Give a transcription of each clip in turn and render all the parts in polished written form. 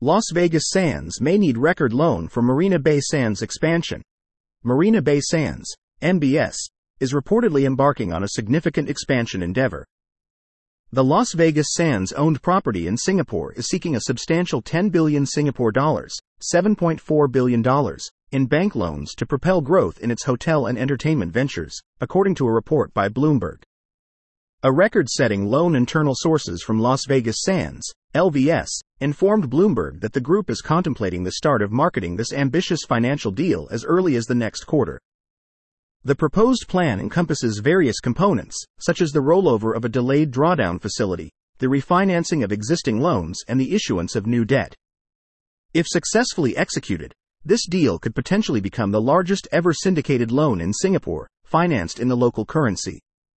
Las Vegas Sands may need record loan for Marina Bay Sands expansion. Marina Bay Sands, MBS, is reportedly embarking on a significant expansion endeavor. The Las Vegas Sands-owned property in Singapore is seeking a substantial 10 billion Singapore dollars, $7.4 billion, in bank loans to propel growth in its hotel and entertainment ventures, according to a report by Bloomberg. A record-setting loan internal sources from Las Vegas Sands, LVS, informed Bloomberg that the group is contemplating the start of marketing this ambitious financial deal as early as the next quarter. The proposed plan encompasses various components, such as the rollover of a delayed drawdown facility, the refinancing of existing loans, and the issuance of new debt. If successfully executed, this deal could potentially become the largest ever syndicated loan in Singapore, financed in the local currency.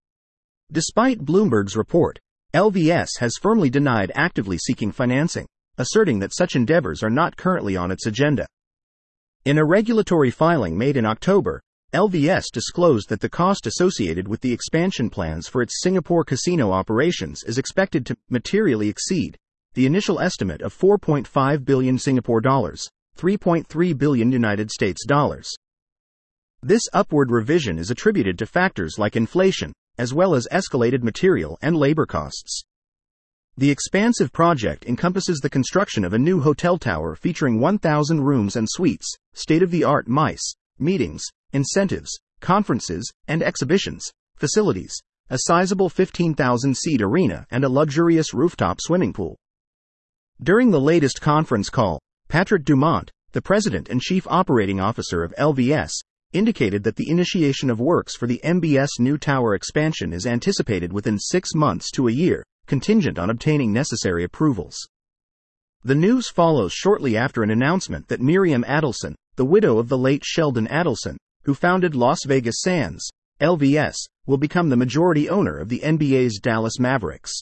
Despite Bloomberg's report, LVS has firmly denied actively seeking financing, asserting that such endeavors are not currently on its agenda. In a regulatory filing made in October, LVS disclosed that the cost associated with the expansion plans for its Singapore casino operations is expected to materially exceed the initial estimate of 4.5 billion Singapore dollars, 3.3 billion United States dollars. This upward revision is attributed to factors like inflation, as well as escalated material and labor costs. The expansive project encompasses the construction of a new hotel tower featuring 1,000 rooms and suites, state-of-the-art MICE, meetings, incentives, conferences, and exhibitions facilities, a sizable 15,000-seat arena, and a luxurious rooftop swimming pool. During the latest conference call, Patrick Dumont, the president and chief operating officer of LVS, indicated that the initiation of works for the MBS new tower expansion is anticipated within 6 months to a year, contingent on obtaining necessary approvals. The news follows shortly after an announcement that Miriam Adelson, the widow of the late Sheldon Adelson, who founded Las Vegas Sands, LVS, will become the majority owner of the NBA's Dallas Mavericks.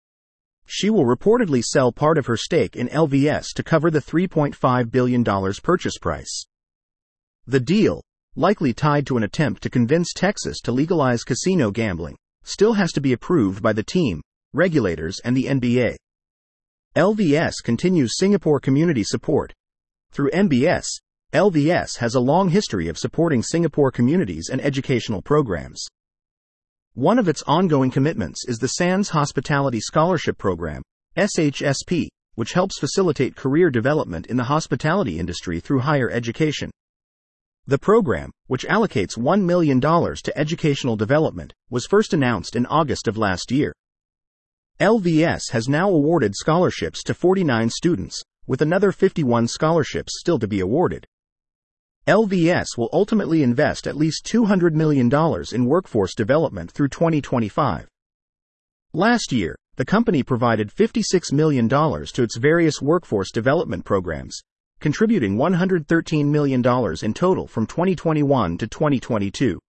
She will reportedly sell part of her stake in LVS to cover the $3.5 billion purchase price. The deal, likely tied to an attempt to convince Texas to legalize casino gambling, still has to be approved by the team, regulators, and the NBA. LVS continues Singapore community support. Through MBS, LVS has a long history of supporting Singapore communities and educational programs. One of its ongoing commitments is the Sands Hospitality Scholarship Program, SHSP, which helps facilitate career development in the hospitality industry through higher education. The program, which allocates $1 million to educational development, was first announced in August of last year. LVS has now awarded scholarships to 49 students, with another 51 scholarships still to be awarded. LVS will ultimately invest at least $200 million in workforce development through 2025. Last year, the company provided $56 million to its various workforce development programs, contributing $113 million in total from 2021 to 2022.